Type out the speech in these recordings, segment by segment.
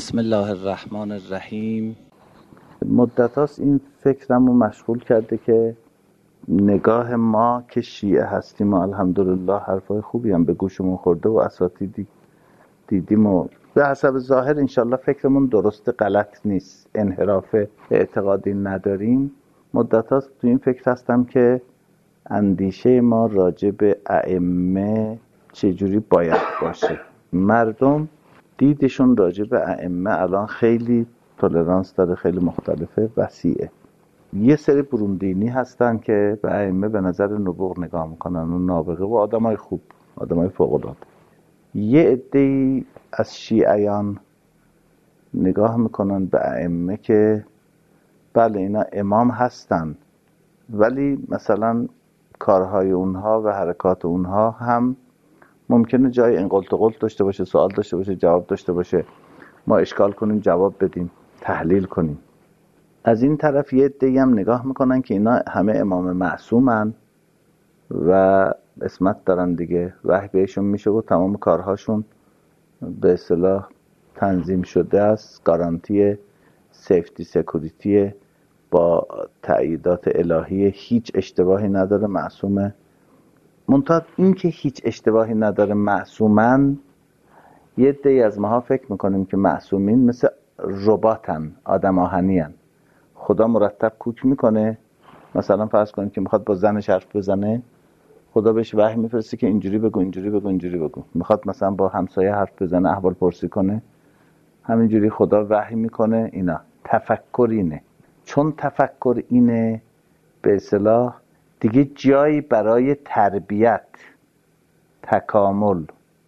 بسم الله الرحمن الرحیم. مدت هاست این فکرم رو مشغول کرده که نگاه ما که شیعه هستیم و الحمدلله حرفای خوبی هم به گوشمون خورده و اساتیدی دیدیم و به حسب ظاهر انشالله فکرمون درست غلط نیست، انحراف اعتقادی نداریم. مدت هاست تو این فکر هستم که اندیشه ما راجع به ائمه چجوری باید باشه. مردم دیدشون راجع به ائمه الان خیلی تولرانس داره، خیلی مختلفه، وسیعه. یه سری بروندینی هستن که به ائمه به نظر نبوغ نگاه میکنن و نابغه و آدمای خوب، آدمای فوق‌العاده. یه عده‌ای از شیعیان نگاه میکنن به ائمه که بله اینا امام هستن، ولی مثلا کارهای اونها و حرکات اونها هم ممکنه جای انقلت و قلت داشته باشه، سوال داشته باشه، جواب داشته باشه، ما اشکال کنیم، جواب بدیم، تحلیل کنیم. از این طرف یه عده‌ای هم نگاه میکنن که اینا همه امام معصومن و عصمت دارن دیگه، وحی بهشون میشه و تمام کارهاشون به اصطلاح تنظیم شده است، گارانتی سیفتی سکوریتی با تأییدات الهی، هیچ اشتباهی نداره، معصومه. منتها این که هیچ اشتباهی نداره، معصومن، یه عده‌ای از ماها فکر میکنیم که معصومین مثل رباتن، آدم آهنین. خدا مرتب کوک میکنه، مثلا فرض کنید که میخواد با زنش حرف بزنه، خدا بهش وحی میفرسته که اینجوری بگو، اینجوری بگو، اینجوری بگو. میخواد مثلا با همسایه حرف بزنه، احوال پرسی کنه، همینجوری خدا وحی میکنه. اینا تفکر اینه. چون تفکر اینه، به اصطلاح دیگه جایی برای تربیت، تکامل،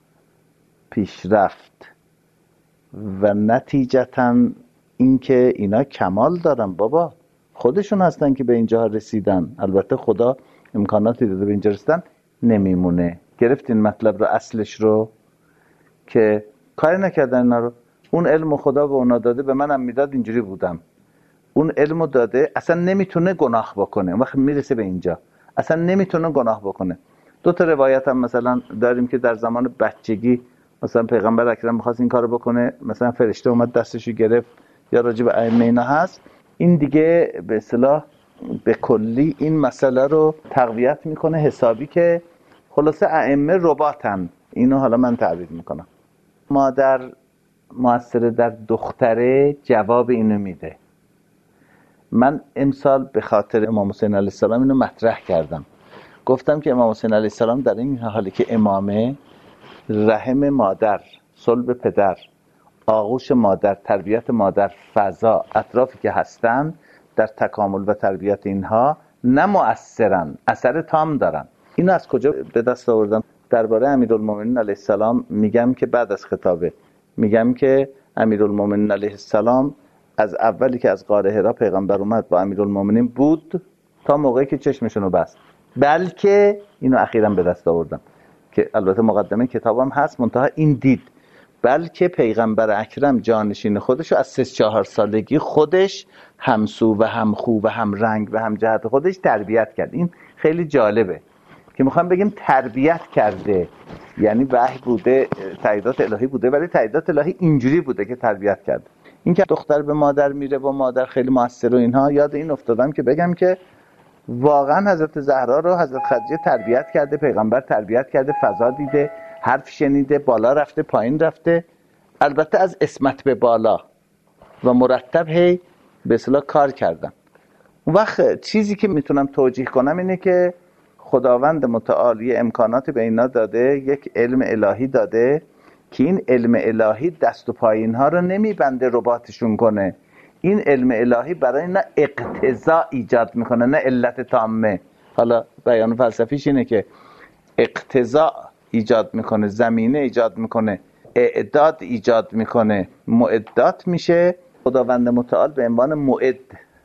پیشرفت و نتیجتاً اینکه اینا کمال دارن، بابا خودشون هستن که به اینجا رسیدن. البته خدا امکاناتی داده به اینجا رسیدن، نمیمونه. گرفتین مطلب رو، اصلش رو، که کاری نکردن اینا رو. اون علم خدا به اونا داده، به منم میداد، اینجوری بودم. اون علمو داده، اصلا نمیتونه گناه بکنه. وقتی میرسه به اینجا اصلا نمیتونه گناه بکنه. دو تا روایت هم مثلا داریم که در زمان بچگی مثلا پیغمبر اکرم می‌خواست این کارو بکنه، مثلا فرشته اومد دستشو گرفت، یا راجع به ائمه اینا هست. این دیگه به اصطلاح به کلی این مسئله رو تقویت میکنه حسابی که خلاصه ائمه رباتن. اینو حالا من تعبیر میکنم. مادر مؤثر در دختره جواب اینو میده. من امسال به خاطر امام حسین علیه السلام اینو مطرح کردم. گفتم که امام حسین علیه السلام در این حالی که امامه، رحم مادر، صلب پدر، آغوش مادر، تربیت مادر، فضا، اطرافی که هستن در تکامل و تربیت اینها نه مؤثرن، اثر تام دارن. اینو از کجا به دست آوردم؟ درباره امیرالمومنین علیه السلام میگم که بعد از خطابه میگم که امیرالمومنین علیه السلام از اولی که از غار حرا پیغمبر اومد با امیرالمومنین بود تا موقعی که چشمشونو بست. بلکه اینو اخیراً به دست آوردم که البته مقدمه کتابم هست، منتها این دید، بلکه پیغمبر اکرم جانشین خودشو از 3-4 سالگی خودش همسو و همخو و هم رنگ و هم جهت خودش تربیت کرد. این خیلی جالبه که میخوام بگیم تربیت کرده، یعنی وحی بوده، تاییدات الهی بوده، ولی تاییدات الهی اینجوری بوده که تربیت کرد. این که دختر به مادر میره و مادر خیلی موثر و اینها، یاد این افتادم که بگم که واقعا حضرت زهرا رو حضرت خدیجه تربیت کرده، پیغمبر تربیت کرده، فضا دیده، حرف شنیده، بالا رفته، پایین رفته، البته از عصمت به بالا و مرتب هی به اصطلاح کار کردن. اون وقت چیزی که میتونم توجیه کنم اینه که خداوند متعال یه امکانات به اینا داده، یک علم الهی داده که این علم الهی دست و پای اینها رو نمیبنده رباطشون کنه. این علم الهی برای اینا اقتضا ایجاد میکنه، نه علت تامه. حالا بیان فلسفیش اینه که اقتضا ایجاد میکنه، زمینه ایجاد میکنه، اعداد ایجاد میکنه، معدات میشه. خداوند متعال به عنوان معد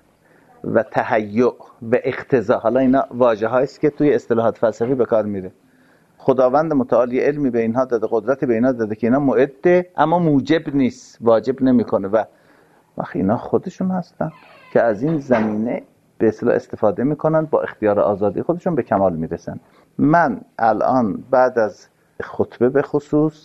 و تهیع و اقتضا، حالا اینا واژه هاییست که توی اصطلاحات فلسفی به کار میره. خداوند متعال یه علمی به اینها داده، قدرتی به اینها داده که اینا معده، اما موجب نیست، واجب نمیکنه. و وقتی اینا خودشون هستن که از این زمینه به اصطلاح استفاده میکنن، با اختیار آزادی خودشون به کمال میرسن. من الان بعد از خطبه به خصوص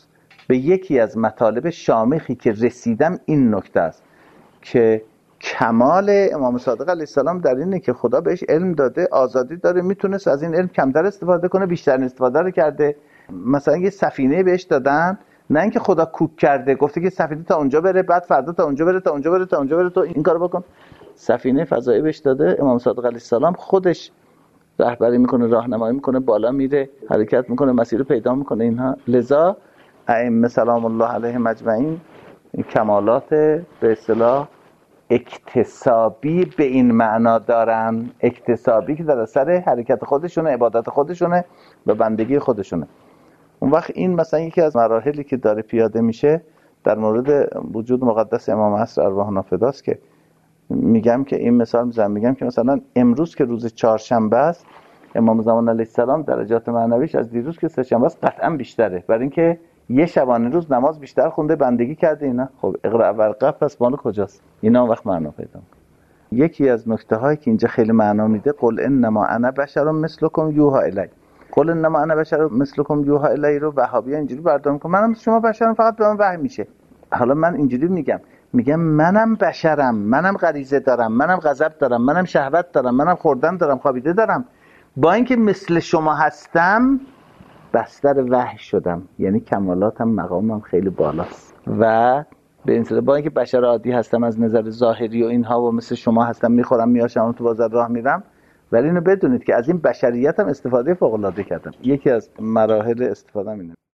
به یکی از مطالب شامخی که رسیدم این نکته است که کمال امام صادق علیه السلام در اینه که خدا بهش علم داده، آزادی داره، میتونست از این علم کمتر استفاده کنه، بیشتر استفاده رو کرده. مثلا یه سفینه بهش دادن، نه اینکه خدا کوک کرده گفته که سفینه تا اونجا بره، بعد فردا تا اونجا بره، تا اونجا بره، تا اونجا بره، تو این کارو بکن. سفینه فضایی بهش داده، امام صادق علیه السلام خودش رهبری میکنه، راهنمایی میکنه، بالا میره، حرکت میکنه، مسیر رو پیدا میکنه. اینها لذا ائمه سلام الله علیهم اجمعین کمالات به اصطلاح اکتسابی به این معنا دارن، اکتسابی که در اثر حرکت خودشونه، عبادت خودشونه و بندگی خودشونه. اون وقت این مثلا یکی از مراحلی که داره پیاده میشه در مورد وجود مقدس امام عصر ارواحنا فداست که میگم که این مثال میزنم، میگم که مثلا امروز که روز چهارشنبه است، امام زمان علیه السلام درجات معنویش از دیروز که سه‌شنبه است قطعا بیشتره، برای اینکه یه شبانه روز نماز بیشتر خونده، بندگی کرده. اینا خب اقرا ورقه، پس مال کجاست؟ اینا وقت معنا پیدا می‌کنه. یکی از نکته هایی که اینجا خیلی معنا میده، قل انما انا بشر مثلکم یوحی الی. قل انما انا بشر مثلکم یوحی الی رو وهابی‌ها اینجوری برداشت می‌کنن، منم شما بشرم، فقط به من وحی میشه. حالا من اینجوری میگم منم بشرم، منم غریزه دارم، منم غضب دارم، منم شهوت دارم، منم خوردن دارم، خوابیده دارم. با اینکه مثل شما هستم بستر وحی شدم، یعنی کمالاتم، مقامم خیلی بالاست. و به این با اینکه بشر عادی هستم از نظر ظاهری و اینها و مثل شما هستم، میخورم میاشم تو بازار راه میرم، ولی اینو بدونید که از این بشریتم استفاده فوق العاده کردم. یکی از مراحل استفاده اینه.